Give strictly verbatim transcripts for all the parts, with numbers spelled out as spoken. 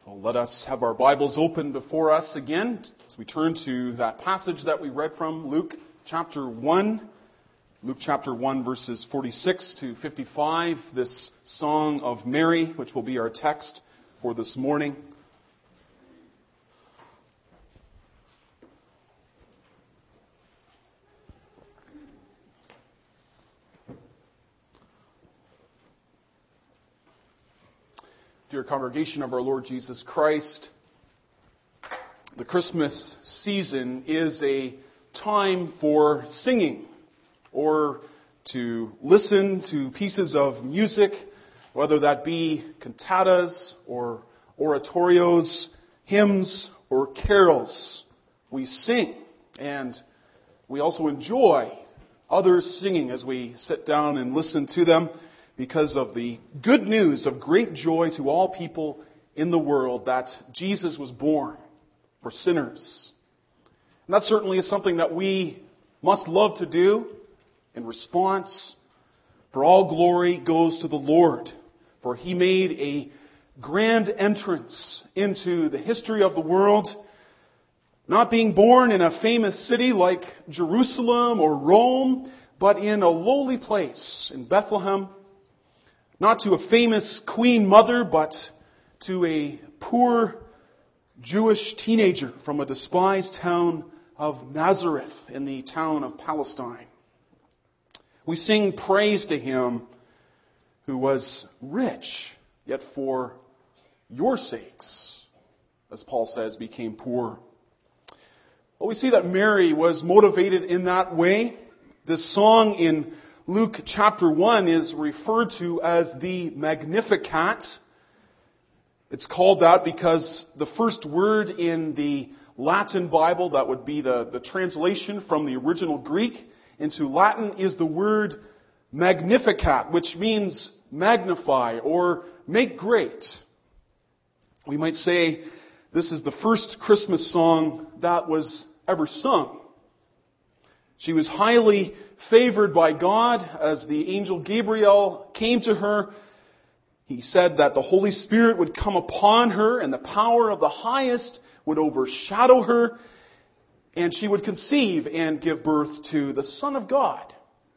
Well, let us have our Bibles open before us again as we turn to that passage that we read from, Luke chapter one. Luke chapter one, verses forty-six to fifty-five, this Song of Mary, which will be our text for this morning. Dear congregation of our Lord Jesus Christ, the Christmas season is a time for singing or to listen to pieces of music, whether that be cantatas or oratorios, hymns or carols. We sing, and we also enjoy others singing as we sit down and listen to them, because of the good news of great joy to all people in the world that Jesus was born for sinners. And that certainly is something that we must love to do in response. For all glory goes to the Lord, for He made a grand entrance into the history of the world, not being born in a famous city like Jerusalem or Rome, but in a lowly place in Bethlehem. Not to a famous queen mother, but to a poor Jewish teenager from a despised town of Nazareth in the town of Palestine. We sing praise to Him who was rich, yet for your sakes, as Paul says, became poor. Well, we see that Mary was motivated in that way. This song in Luke chapter one is referred to as the Magnificat. It's called that because the first word in the Latin Bible, that would be the, the translation from the original Greek into Latin, is the word Magnificat, which means magnify or make great. We might say this is the first Christmas song that was ever sung. She was highly favored by God as the angel Gabriel came to her. He said that the Holy Spirit would come upon her and the power of the highest would overshadow her, and she would conceive and give birth to the Son of God.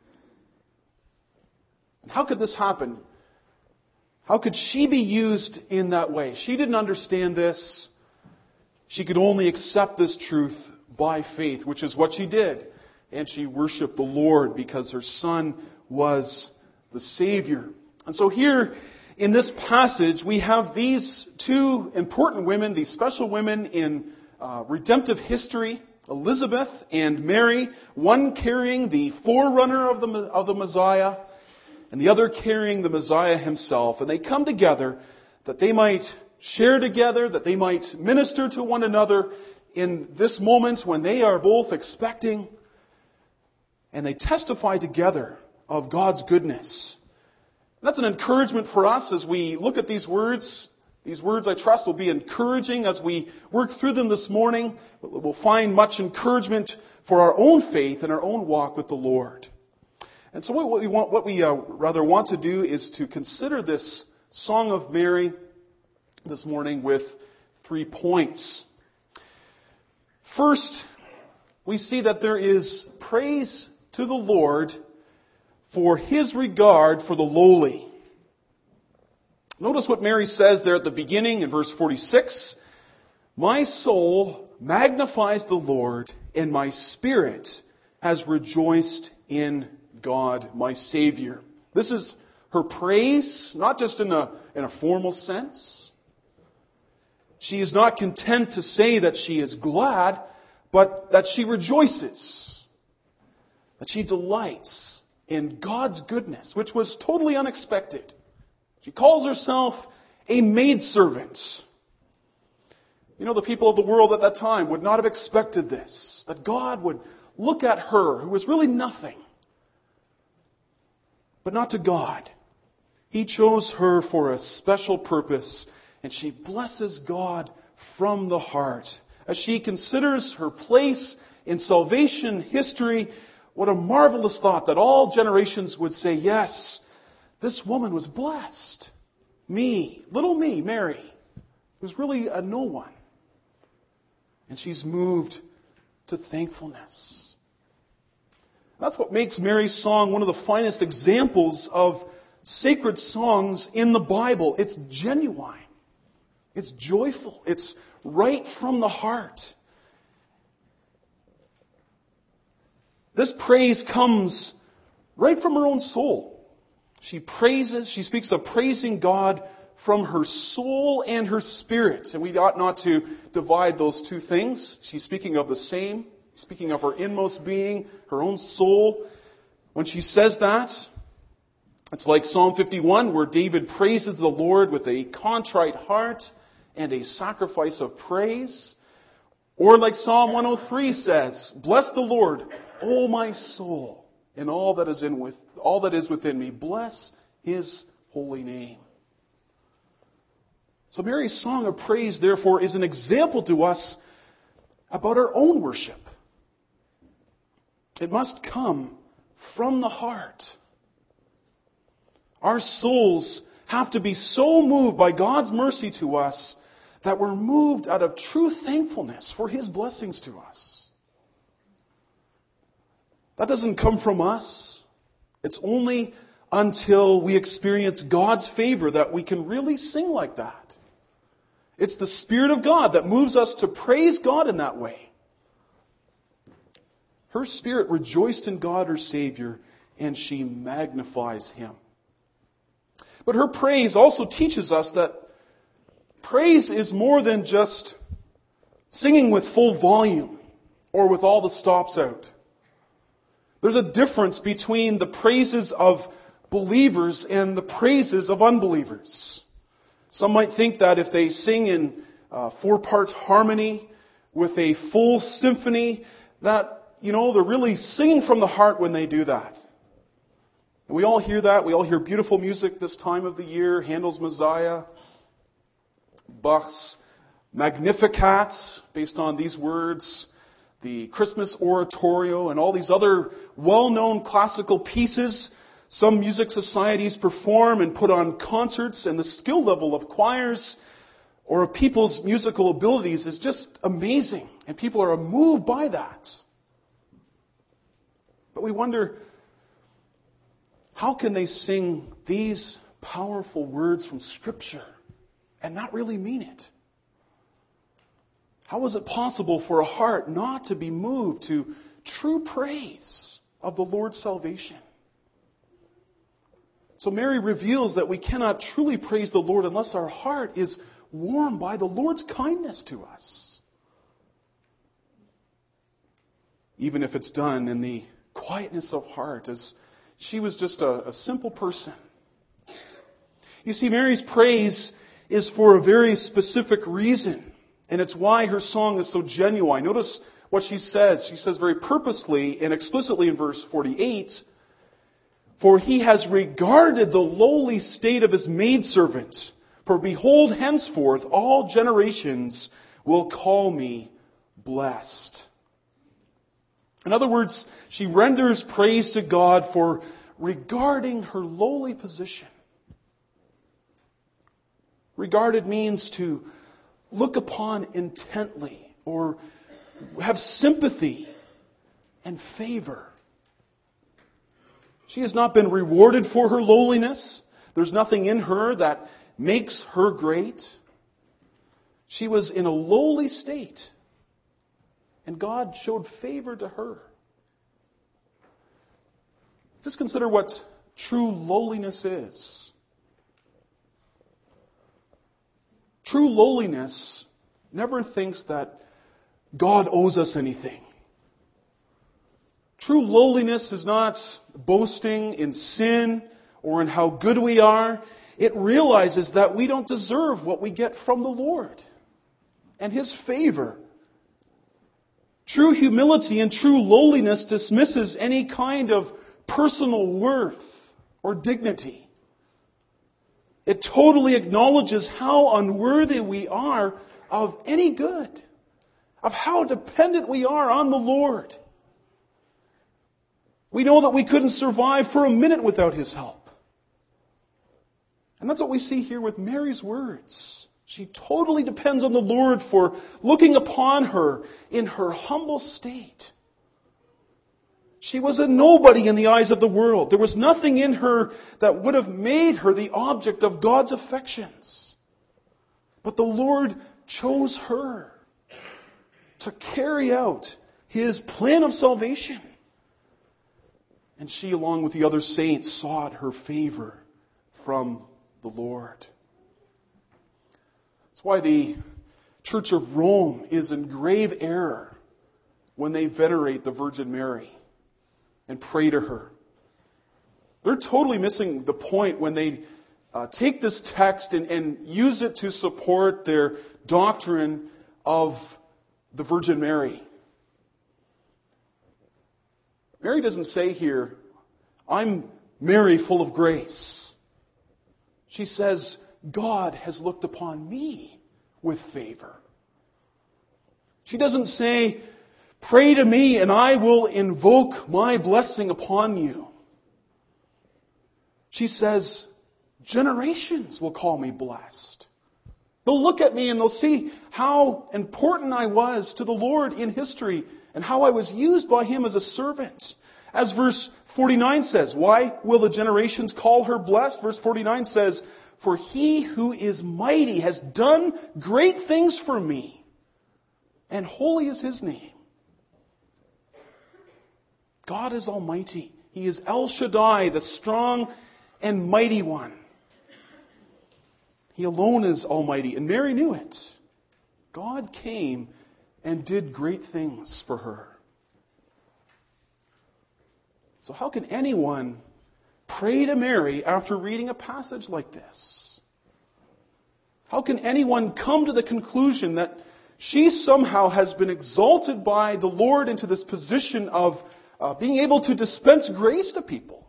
And how could this happen? How could she be used in that way? She didn't understand this. She could only accept this truth by faith, which is what she did. And she worshiped the Lord because her Son was the Savior. And so here in this passage, we have these two important women, these special women in uh, redemptive history, Elizabeth and Mary, one carrying the forerunner of the, of the Messiah, and the other carrying the Messiah himself. And they come together that they might share together, that they might minister to one another in this moment when they are both expecting. And they testify together of God's goodness. That's an encouragement for us as we look at these words. These words, I trust, will be encouraging as we work through them this morning. We'll find much encouragement for our own faith and our own walk with the Lord. And so what we want, what we uh, rather want to do is to consider this Song of Mary this morning with three points. First, we see that there is praise to the Lord for His regard for the lowly. Notice what Mary says there at the beginning in verse forty-six. My soul magnifies the Lord, and my spirit has rejoiced in God, my Savior. This is her praise, not just in a, in a formal sense. She is not content to say that she is glad, but that she rejoices. That she delights in God's goodness, which was totally unexpected. She calls herself a maidservant. You know, the people of the world at that time would not have expected this. That God would look at her, who was really nothing. But not to God. He chose her for a special purpose, and she blesses God from the heart. As she considers her place in salvation history, what a marvelous thought that all generations would say, yes, this woman was blessed. Me, little me, Mary, who's really a no one. And she's moved to thankfulness. That's what makes Mary's song one of the finest examples of sacred songs in the Bible. It's genuine. It's joyful. It's right from the heart. This praise comes right from her own soul. She praises, she speaks of praising God from her soul and her spirit. And we ought not to divide those two things. She's speaking of the same, speaking of her inmost being, her own soul. When she says that, it's like Psalm fifty-one, where David praises the Lord with a contrite heart and a sacrifice of praise. Or like Psalm one oh three says, bless the Lord, O my soul, and all that is in with all that is within me. Bless His holy name. So Mary's song of praise, therefore, is an example to us about our own worship. It must come from the heart. Our souls have to be so moved by God's mercy to us that we're moved out of true thankfulness for His blessings to us. That doesn't come from us. It's only until we experience God's favor that we can really sing like that. It's the Spirit of God that moves us to praise God in that way. Her spirit rejoiced in God, her Savior, and she magnifies Him. But her praise also teaches us that praise is more than just singing with full volume or with all the stops out. There's a difference between the praises of believers and the praises of unbelievers. Some might think that if they sing in uh, four-part harmony with a full symphony, that, you know, they're really singing from the heart when they do that. And we all hear that. We all hear beautiful music this time of the year. Handel's Messiah, Bach's Magnificat, based on these words, the Christmas Oratorio, and all these other well-known classical pieces some music societies perform and put on concerts, and the skill level of choirs or of people's musical abilities is just amazing. And people are moved by that. But we wonder, how can they sing these powerful words from Scripture and not really mean it? How is it possible for a heart not to be moved to true praise of the Lord's salvation? So Mary reveals that we cannot truly praise the Lord unless our heart is warmed by the Lord's kindness to us. Even if it's done in the quietness of heart, as she was just a, a simple person. You see, Mary's praise is for a very specific reason. And it's why her song is so genuine. Notice what she says. She says very purposely and explicitly in verse forty-eight, for He has regarded the lowly state of His maidservant. For behold, henceforth all generations will call me blessed. In other words, she renders praise to God for regarding her lowly position. Regarded means to look upon intently or have sympathy and favor. She has not been rewarded for her lowliness. There's nothing in her that makes her great. She was in a lowly state, and God showed favor to her. Just consider what true lowliness is. True lowliness never thinks that God owes us anything. True lowliness is not boasting in sin or in how good we are. It realizes that we don't deserve what we get from the Lord and His favor. True humility and true lowliness dismisses any kind of personal worth or dignity. It totally acknowledges how unworthy we are of any good, of how dependent we are on the Lord. We know that we couldn't survive for a minute without His help. And that's what we see here with Mary's words. She totally depends on the Lord for looking upon her in her humble state. She was a nobody in the eyes of the world. There was nothing in her that would have made her the object of God's affections. But the Lord chose her to carry out His plan of salvation. And she, along with the other saints, sought her favor from the Lord. That's why the Church of Rome is in grave error when they venerate the Virgin Mary and pray to her. They're totally missing the point when they uh, take this text and, and use it to support their doctrine of the Virgin Mary. Mary doesn't say here, I'm Mary full of grace. She says, God has looked upon me with favor. She doesn't say, pray to me and I will invoke my blessing upon you. She says, generations will call me blessed. They'll look at me and they'll see how important I was to the Lord in history and how I was used by Him as a servant. As verse forty-nine says, why will the generations call her blessed? Verse forty-nine says, for He who is mighty has done great things for me, and holy is His name. God is almighty. He is El Shaddai, the strong and mighty one. He alone is almighty, and Mary knew it. God came and did great things for her. So how can anyone pray to Mary after reading a passage like this? How can anyone come to the conclusion that she somehow has been exalted by the Lord into this position of uh, being able to dispense grace to people?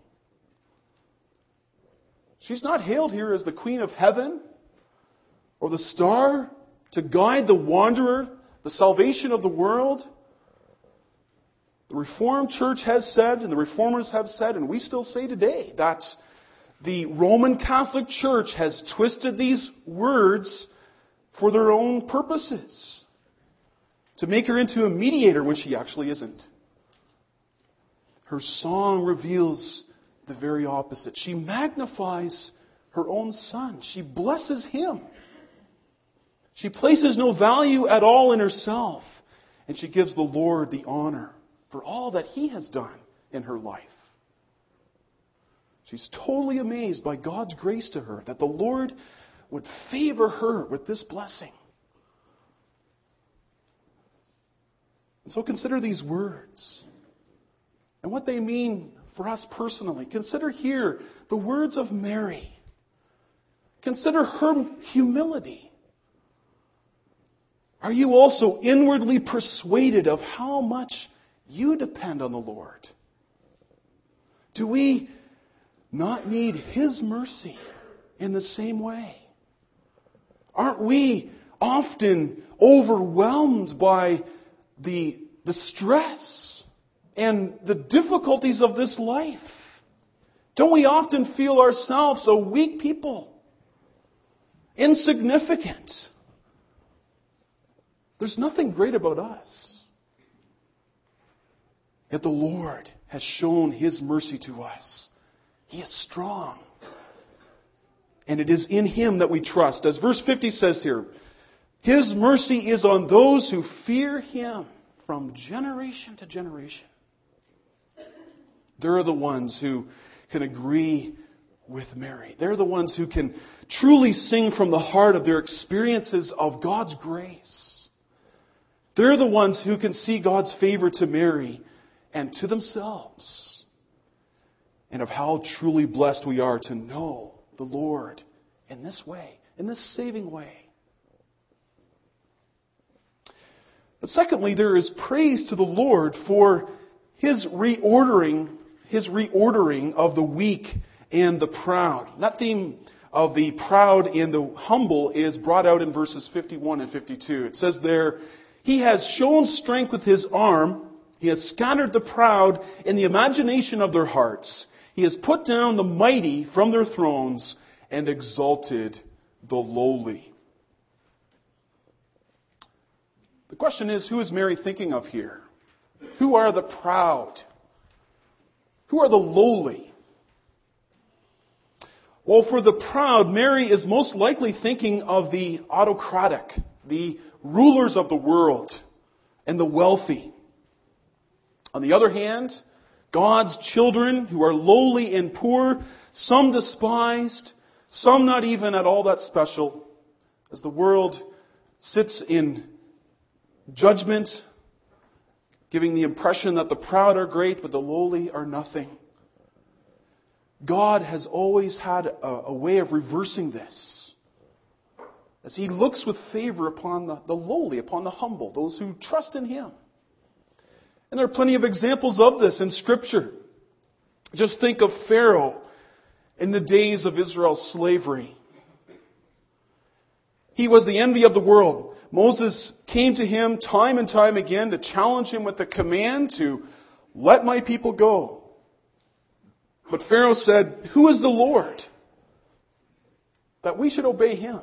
She's not hailed here as the Queen of Heaven or the star to guide the wanderer, the salvation of the world. The Reformed Church has said, and the Reformers have said, and we still say today, that the Roman Catholic Church has twisted these words for their own purposes, to make her into a mediator when she actually isn't. Her song reveals the very opposite. She magnifies her own Son. She blesses Him. She places no value at all in herself, and she gives the Lord the honor for all that He has done in her life. She's totally amazed by God's grace to her, that the Lord would favor her with this blessing. And so consider these words and what they mean for us personally. Consider here the words of Mary. Consider her humility. Are you also inwardly persuaded of how much you depend on the Lord? Do we not need His mercy in the same way? Aren't we often overwhelmed by the, the stress and the difficulties of this life? Don't we often feel ourselves a weak people? Insignificant? There's nothing great about us. Yet the Lord has shown His mercy to us. He is strong. And it is in Him that we trust. As verse fifty says here, His mercy is on those who fear Him from generation to generation. They're the ones who can agree with Mary. They're the ones who can truly sing from the heart of their experiences of God's grace. They're the ones who can see God's favor to Mary and to themselves, and of how truly blessed we are to know the Lord in this way, in this saving way. But secondly, there is praise to the Lord for His reordering, His reordering of the weak and the proud. That theme of the proud and the humble is brought out in verses fifty-one and fifty-two. It says there, He has shown strength with His arm. He has scattered the proud in the imagination of their hearts. He has put down the mighty from their thrones and exalted the lowly. question is, who is Mary thinking of here? Who are the proud? Who are the lowly? Well, for the proud, Mary is most likely thinking of the autocratic, the rulers of the world, and the wealthy. On the other hand, God's children who are lowly and poor, some despised, some not even at all that special, as the world sits in judgment, giving the impression that the proud are great, but the lowly are nothing. God has always had a, a way of reversing this, as He looks with favor upon the, the lowly, upon the humble, those who trust in Him. And there are plenty of examples of this in Scripture. Just think of Pharaoh in the days of Israel's slavery. He was the envy of the world. Moses came to him time and time again to challenge him with the command to let my people go. But Pharaoh said, "Who is the Lord that we should obey Him?"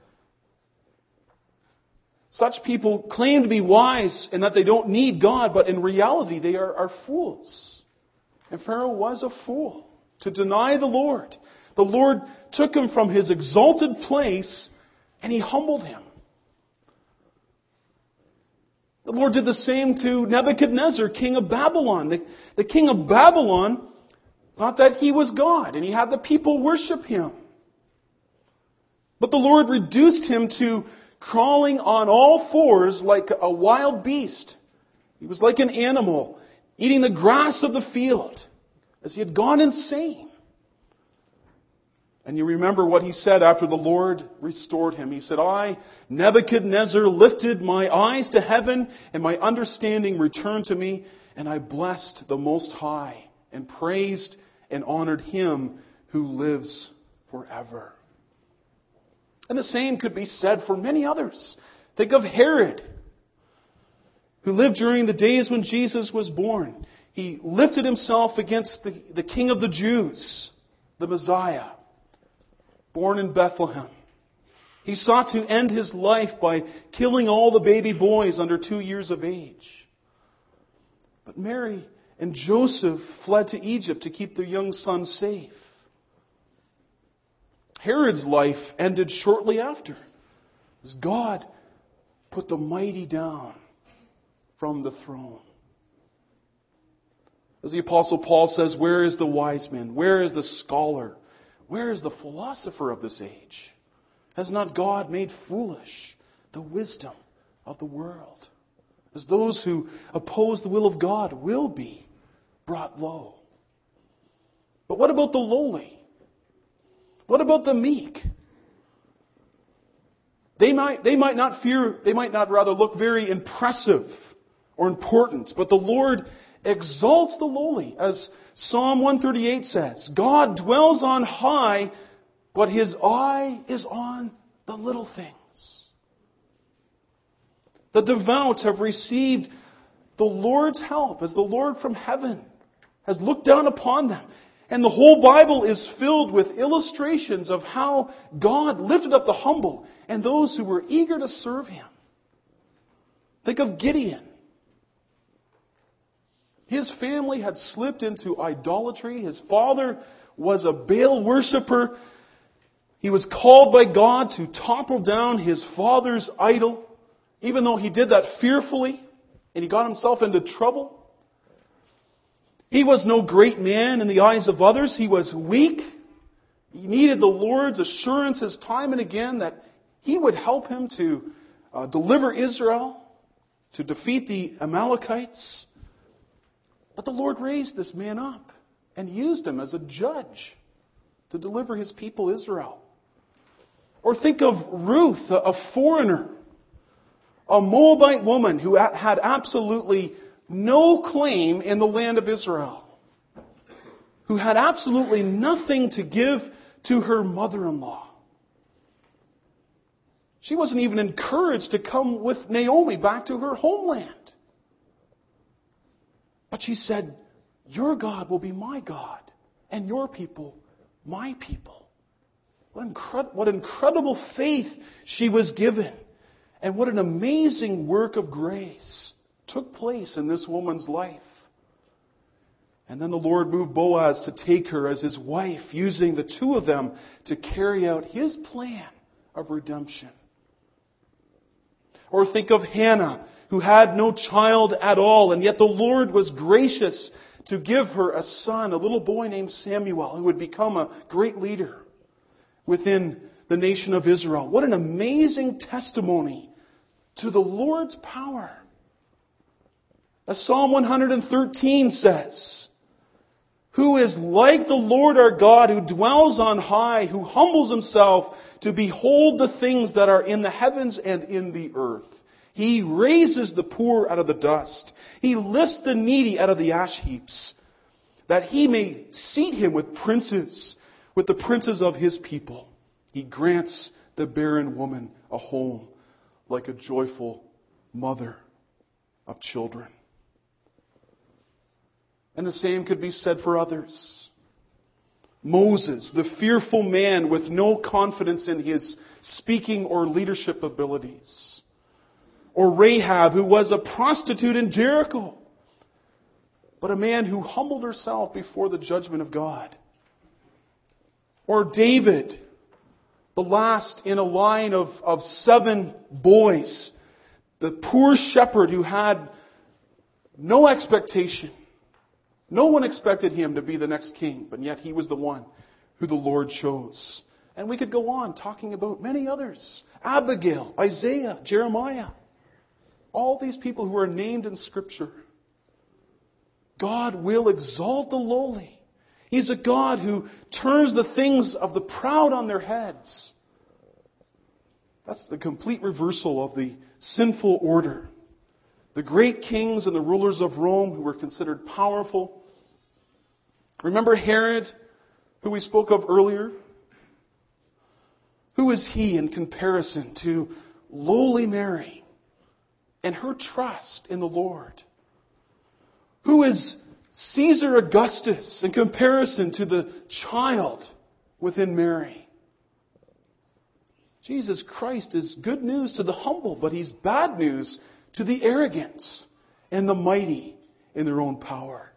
Such people claim to be wise and that they don't need God, but in reality they are, are fools. And Pharaoh was a fool to deny the Lord. The Lord took him from his exalted place and He humbled him. The Lord did the same to Nebuchadnezzar, king of Babylon. The, the king of Babylon thought that he was God and he had the people worship him. But the Lord reduced him to crawling on all fours like a wild beast. He was like an animal, eating the grass of the field, as he had gone insane. And you remember what he said after the Lord restored him. He said, "I, Nebuchadnezzar, lifted my eyes to heaven, and my understanding returned to me, and I blessed the Most High, and praised and honored Him who lives forever." And the same could be said for many others. Think of Herod, who lived during the days when Jesus was born. He lifted himself against the, the King of the Jews, the Messiah, born in Bethlehem. He sought to end his life by killing all the baby boys under two years of age. But Mary and Joseph fled to Egypt to keep their young son safe. Herod's life ended shortly after, as God put the mighty down from the throne. As the Apostle Paul says, "Where is the wise man? Where is the scholar? Where is the philosopher of this age? Has not God made foolish the wisdom of the world? As those who oppose the will of God will be brought low." But what about the lowly? What about the meek? They might, they might not fear, they might not rather look very impressive or important, but the Lord exalts the lowly. As Psalm one thirty-eight says, "God dwells on high, but His eye is on the little things." The devout have received the Lord's help as the Lord from heaven has looked down upon them. And the whole Bible is filled with illustrations of how God lifted up the humble and those who were eager to serve Him. Think of Gideon. His family had slipped into idolatry. His father was a Baal worshiper. He was called by God to topple down his father's idol, even though he did that fearfully, and he got himself into trouble. He was no great man in the eyes of others. He was weak. He needed the Lord's assurances time and again that He would help him to uh, deliver Israel, to defeat the Amalekites. But the Lord raised this man up and used him as a judge to deliver His people Israel. Or think of Ruth, a foreigner, a Moabite woman who had absolutely no claim in the land of Israel, who had absolutely nothing to give to her mother-in-law. She wasn't even encouraged to come with Naomi back to her homeland. But she said, "Your God will be my God, and your people my people." What, incred- what incredible faith she was given. And what an amazing work of grace took place in this woman's life. And then the Lord moved Boaz to take her as his wife, using the two of them to carry out his plan of redemption. Or think of Hannah, who had no child at all, and yet the Lord was gracious to give her a son, a little boy named Samuel, who would become a great leader within the nation of Israel. What an amazing testimony to the Lord's power. As Psalm one thirteen says, "Who is like the Lord our God, who dwells on high, who humbles himself to behold the things that are in the heavens and in the earth. He raises the poor out of the dust. He lifts the needy out of the ash heaps, that he may seat him with princes, with the princes of his people. He grants the barren woman a home like a joyful mother of children." And the same could be said for others. Moses, the fearful man with no confidence in his speaking or leadership abilities. Or Rahab, who was a prostitute in Jericho, but a man who humbled herself before the judgment of God. Or David, the last in a line of, of seven boys, the poor shepherd who had no expectation. No one expected him to be the next king, but yet he was the one who the Lord chose. And we could go on talking about many others. Abigail, Isaiah, Jeremiah. All these people who are named in Scripture. God will exalt the lowly. He's a God who turns the things of the proud on their heads. That's the complete reversal of the sinful order. The great kings and the rulers of Rome who were considered powerful. Remember Herod, who we spoke of earlier? Who is he in comparison to lowly Mary and her trust in the Lord? Who is Caesar Augustus in comparison to the child within Mary? Jesus Christ is good news to the humble, but He's bad news to the arrogant and the mighty in their own power.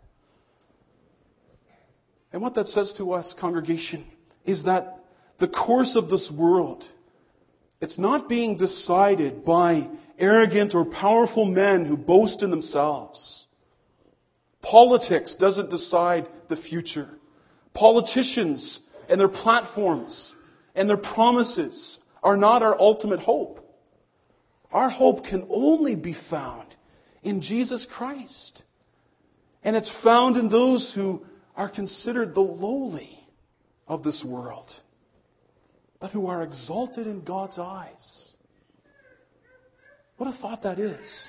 And what that says to us, congregation, is that the course of this world, it's not being decided by arrogant or powerful men who boast in themselves. Politics doesn't decide the future. Politicians and their platforms and their promises are not our ultimate hope. Our hope can only be found in Jesus Christ. And it's found in those who are considered the lowly of this world, but who are exalted in God's eyes. What a thought that is.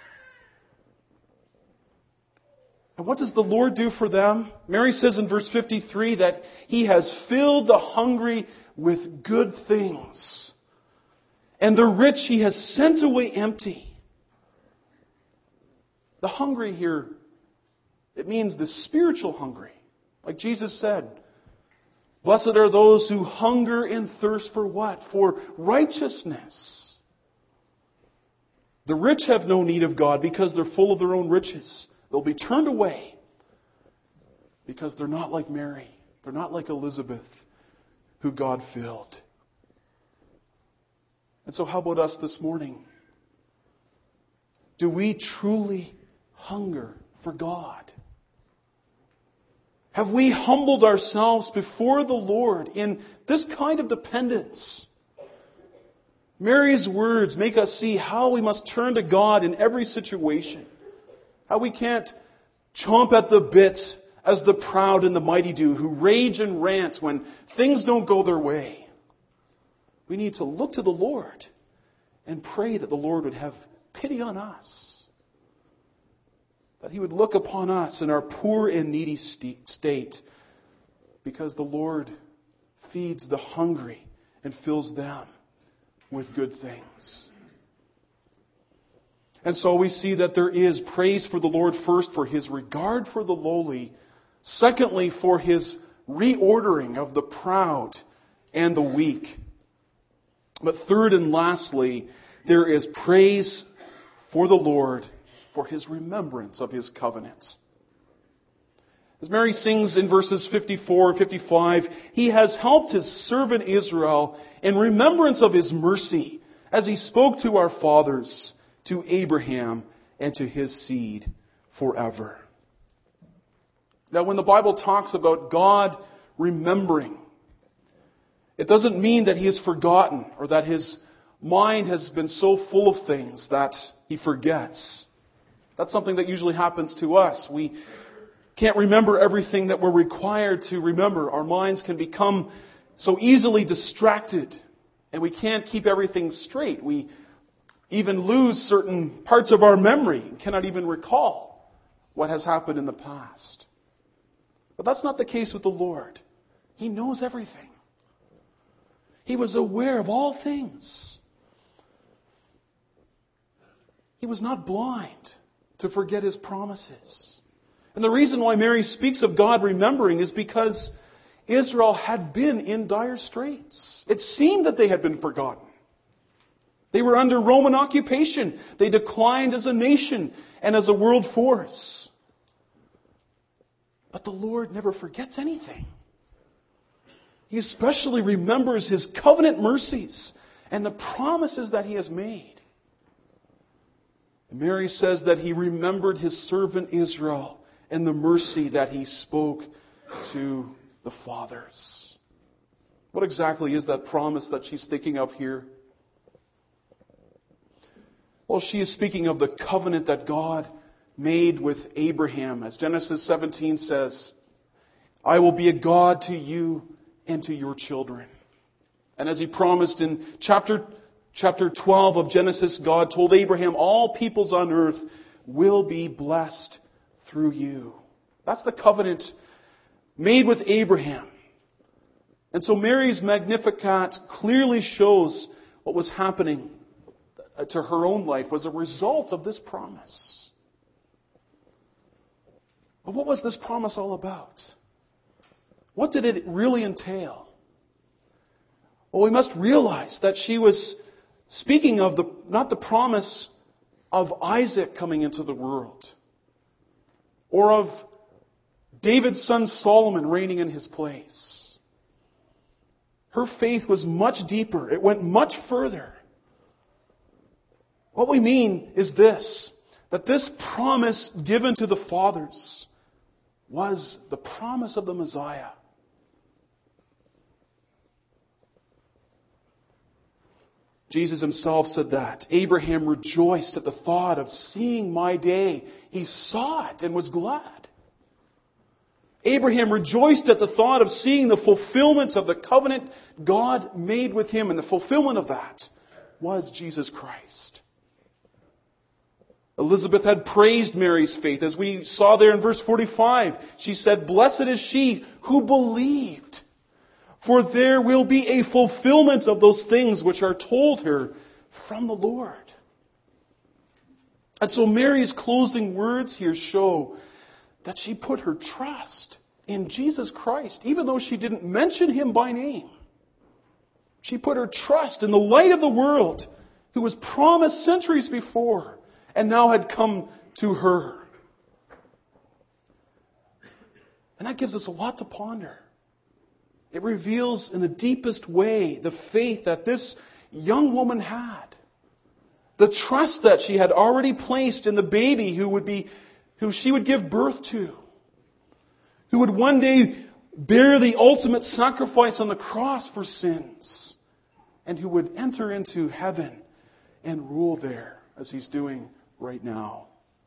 And what does the Lord do for them? Mary says in verse fifty-three that He has filled the hungry with good things, and the rich He has sent away empty. The hungry here, it means the spiritual hungry. Like Jesus said, blessed are those who hunger and thirst for what? For righteousness. The rich have no need of God because they're full of their own riches. They'll be turned away because they're not like Mary. They're not like Elizabeth, who God filled. And so how about us this morning? Do we truly hunger for God? Have we humbled ourselves before the Lord in this kind of dependence? Mary's words make us see how we must turn to God in every situation. How we can't chomp at the bit as the proud and the mighty do, who rage and rant when things don't go their way. We need to look to the Lord and pray that the Lord would have pity on us. That He would look upon us in our poor and needy state, because the Lord feeds the hungry and fills them with good things. And so we see that there is praise for the Lord first for His regard for the lowly. Secondly, for His reordering of the proud and the weak. But third and lastly, there is praise for the Lord for His remembrance of His covenant. As Mary sings in verses fifty-four and fifty-five, He has helped His servant Israel in remembrance of His mercy as He spoke to our fathers, to Abraham, and to his seed forever. Now, when the Bible talks about God remembering, it doesn't mean that He has forgotten or that His mind has been so full of things that He forgets. That's something that usually happens to us. We can't remember everything that we're required to remember. Our minds can become so easily distracted, and we can't keep everything straight. We even lose certain parts of our memory and cannot even recall what has happened in the past. But that's not the case with the Lord. He knows everything. He was aware of all things. He was not blind to forget His promises. And the reason why Mary speaks of God remembering is because Israel had been in dire straits. It seemed that they had been forgotten. They were under Roman occupation. They declined as a nation and as a world force. But the Lord never forgets anything. He especially remembers His covenant mercies and the promises that He has made. And Mary says that He remembered His servant Israel and the mercy that He spoke to the fathers. What exactly is that promise that she's thinking of here? Well, she is speaking of the covenant that God made with Abraham. As Genesis seventeen says, I will be a God to you and to your children. And as He promised in chapter, chapter twelve of Genesis, God told Abraham, all peoples on earth will be blessed through you. That's the covenant made with Abraham. And so Mary's Magnificat clearly shows what was happening to her own life was a result of this promise. But what was this promise all about? What did it really entail? Well, we must realize that she was speaking of the, not the promise of Isaac coming into the world, or of David's son Solomon reigning in his place. Her faith was much deeper. It went much further. What we mean is this, that this promise given to the fathers was the promise of the Messiah. Jesus Himself said that. Abraham rejoiced at the thought of seeing my day. He saw it and was glad. Abraham rejoiced at the thought of seeing the fulfillment of the covenant God made with him, and the fulfillment of that was Jesus Christ. Elizabeth had praised Mary's faith. As we saw there in verse forty-five, she said, blessed is she who believed, for there will be a fulfillment of those things which are told her from the Lord. And so Mary's closing words here show that she put her trust in Jesus Christ, even though she didn't mention Him by name. She put her trust in the light of the world, who was promised centuries before and now had come to her. And that gives us a lot to ponder. It reveals in the deepest way the faith that this young woman had. The trust that she had already placed in the baby who would be, who she would give birth to. Who would one day bear the ultimate sacrifice on the cross for sins. And who would enter into heaven and rule there as He's doing right now.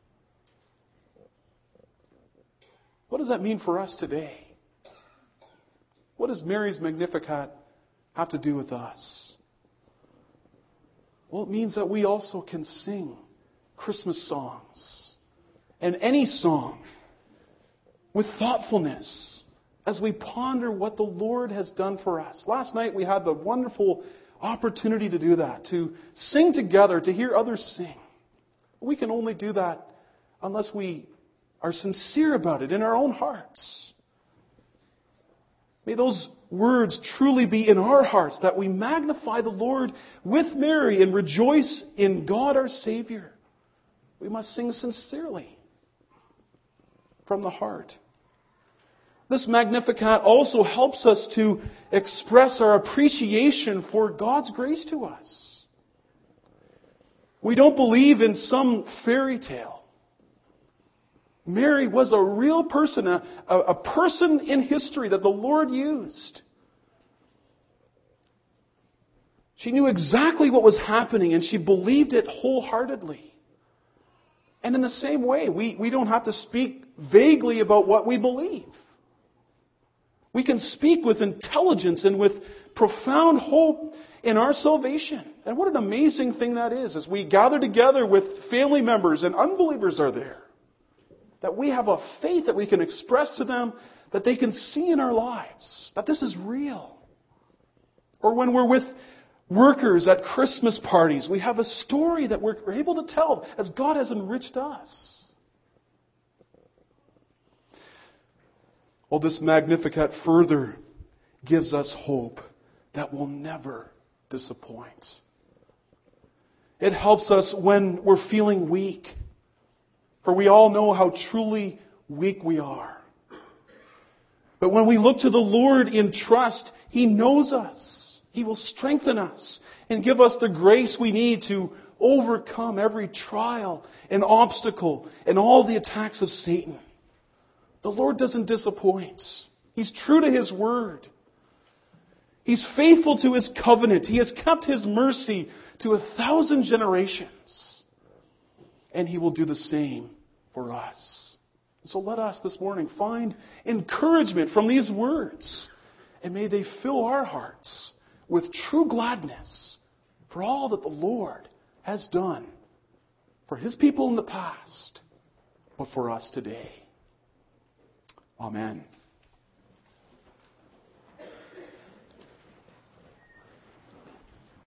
What does that mean for us today? What does Mary's Magnificat have to do with us? Well, it means that we also can sing Christmas songs and any song with thoughtfulness as we ponder what the Lord has done for us. Last night we had the wonderful opportunity to do that, to sing together, to hear others sing. We can only do that unless we are sincere about it in our own hearts. May those words truly be in our hearts, that we magnify the Lord with Mary and rejoice in God our Savior, we must sing sincerely from the heart. This Magnificat also helps us to express our appreciation for God's grace to us. We don't believe in some fairy tale. Mary was a real person, a, a person in history that the Lord used. She knew exactly what was happening and she believed it wholeheartedly. And in the same way, we, we don't have to speak vaguely about what we believe. We can speak with intelligence and with profound hope in our salvation. And what an amazing thing that is, as we gather together with family members and unbelievers are there. That we have a faith that we can express to them, that they can see in our lives, that this is real. Or when we're with workers at Christmas parties, we have a story that we're able to tell as God has enriched us. Well, this Magnificat further gives us hope that will never disappoint. It helps us when we're feeling weak. For we all know how truly weak we are. But when we look to the Lord in trust, He knows us. He will strengthen us and give us the grace we need to overcome every trial and obstacle and all the attacks of Satan. The Lord doesn't disappoint. He's true to His word. He's faithful to His covenant. He has kept His mercy to a thousand generations. And He will do the same for us. So let us this morning find encouragement from these words. And may they fill our hearts with true gladness for all that the Lord has done for His people in the past, but for us today. Amen.